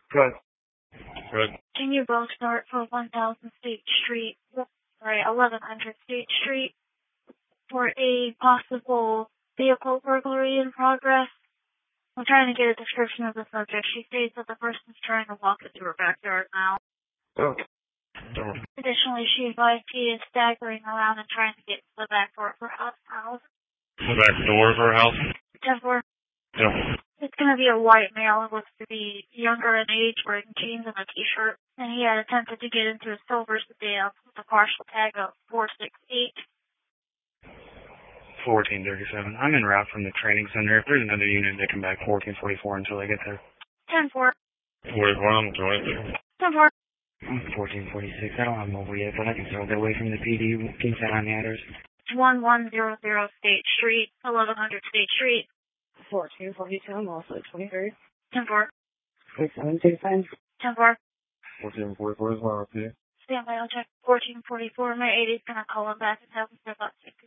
Good. Good. Can you both start for 1000 State Street, 1100 State Street, for a possible vehicle burglary in progress? I'm trying to get a description of the subject. She states that the person's trying to walk into her backyard now. Oh. Additionally, she advised he is staggering around and trying to get to the back door of her house. The back door of her house? 10-4. Yeah. It's going to be a white male who looks to be younger in age, wearing jeans and a t-shirt. And he had attempted to get into a silver sedan with a partial tag of 468. 1437. I'm en route from the training center. If there's another unit, they come back 1444 until I get there. 10-4. Where's one? 22. 10-4. 1446. I don't have mobile yet, but I can throw it away from the PD. Can you set on the address? 1100 State Street, 1100 State Street. 1442, I'm also 23. 10-4. 6725. 10-4. 1444 is well, okay. Stand by, I'll check. 1444. My 80's going to call him back and have him step up.